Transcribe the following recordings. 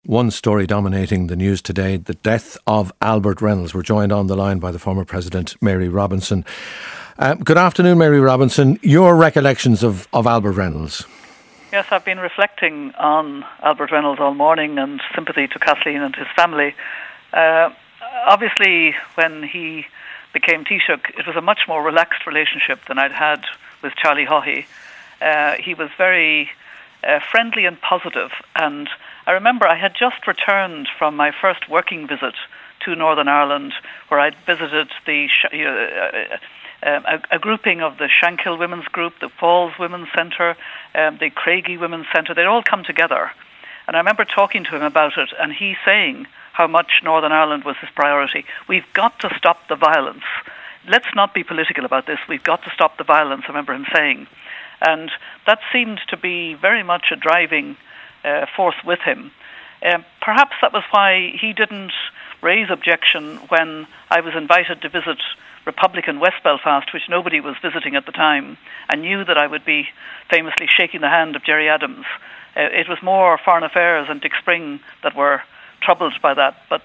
one story dominating the news today, the death of Albert Reynolds. We're joined on the line by the former President, Mary Robinson. Good afternoon, Mary Robinson. Your recollections of Albert Reynolds? Yes, I've been reflecting on Albert Reynolds all morning, and sympathy to Kathleen and his family. Obviously, when he became Taoiseach, it was a much more relaxed relationship than I'd had with Charlie Haughey. He was very friendly and positive, and I remember I had just returned from my first working visit to Northern Ireland, where I'd visited a grouping of the Shankill Women's Group, the Falls Women's Centre, the Craigie Women's Centre. They'd all come together, and I remember talking to him about it, and he saying how much Northern Ireland was his priority. We've got to stop the violence. Let's not be political about this. We've got to stop the violence, I remember him saying. And that seemed to be very much a driving force with him. Perhaps that was why he didn't raise objection when I was invited to visit Republican West Belfast, which nobody was visiting at the time, and knew that I would be famously shaking the hand of Gerry Adams. It was more Foreign Affairs and Dick Spring that were troubled by that, but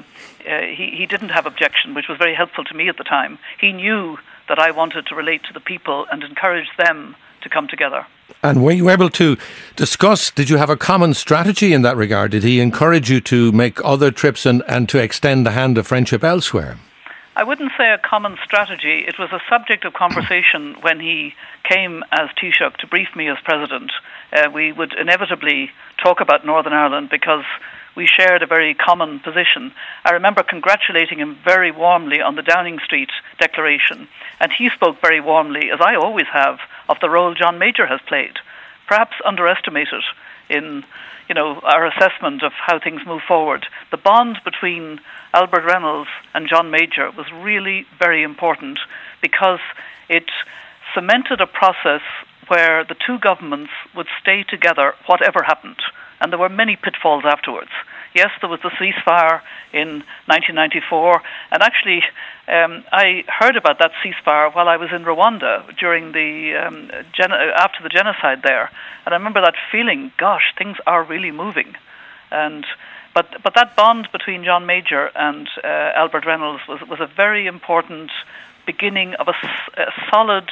he didn't have objection, which was very helpful to me at the time. He knew that I wanted to relate to the people and encourage them to come together. And were you able to discuss, did you have a common strategy in that regard? Did he encourage you to make other trips and to extend the hand of friendship elsewhere? I wouldn't say a common strategy. It was a subject of conversation when he came as Taoiseach to brief me as President. We would inevitably talk about Northern Ireland because we shared a very common position. I remember congratulating him very warmly on the Downing Street declaration, and he spoke very warmly, as I always have, of the role John Major has played, perhaps underestimated in our assessment of how things move forward. The bond between Albert Reynolds and John Major was really very important because it cemented a process where the two governments would stay together whatever happened. And there were many pitfalls afterwards. Yes, there was the ceasefire in 1994, and actually I heard about that ceasefire while I was in Rwanda during the after the genocide there, and I remember that feeling, gosh, things are really moving. But that bond between John Major and Albert Reynolds was a very important beginning of a solid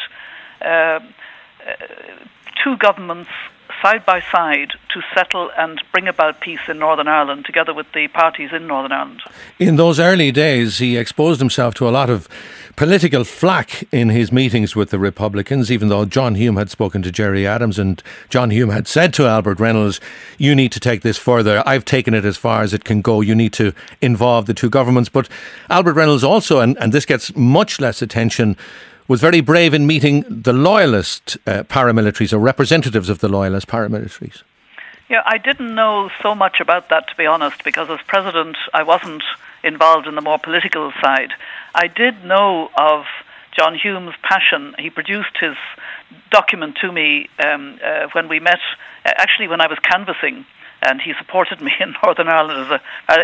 two governments side by side to settle and bring about peace in Northern Ireland, together with the parties in Northern Ireland. In those early days, he exposed himself to a lot of political flack in his meetings with the Republicans, even though John Hume had spoken to Gerry Adams and John Hume had said to Albert Reynolds, you need to take this further. I've taken it as far as it can go. You need to involve the two governments. But Albert Reynolds also, and this gets much less attention, was very brave in meeting the loyalist paramilitaries, or representatives of the loyalist paramilitaries. Yeah, I didn't know so much about that, to be honest, because as President I wasn't involved in the more political side. I did know of John Hume's passion. He produced his document to me when we met, actually when I was canvassing, and he supported me in Northern Ireland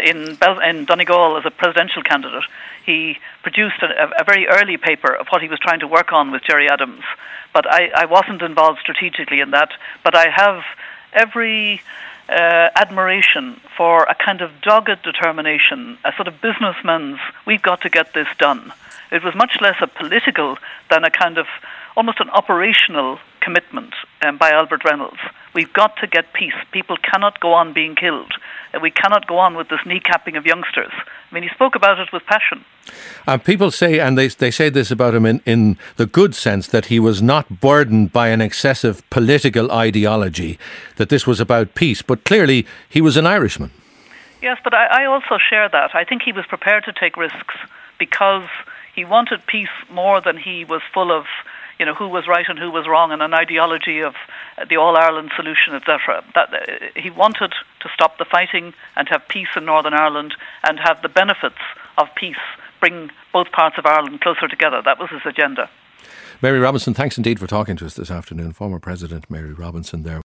in Donegal as a presidential candidate. He produced a very early paper of what he was trying to work on with Gerry Adams, but I wasn't involved strategically in that. But I have every admiration for a kind of dogged determination, a sort of businessman's, we've got to get this done. It was much less a political than a kind of almost an operational commitment by Albert Reynolds. We've got to get peace. People cannot go on being killed. We cannot go on with this kneecapping of youngsters. I mean, he spoke about it with passion. People say, and they say this about him in the good sense, that he was not burdened by an excessive political ideology, that this was about peace. But clearly, he was an Irishman. Yes, but I also share that. I think he was prepared to take risks because he wanted peace more than he was full of who was right and who was wrong, and an ideology of the All-Ireland solution, etc. That he wanted to stop the fighting and have peace in Northern Ireland and have the benefits of peace bring both parts of Ireland closer together. That was his agenda. Mary Robinson, thanks indeed for talking to us this afternoon. Former President Mary Robinson there.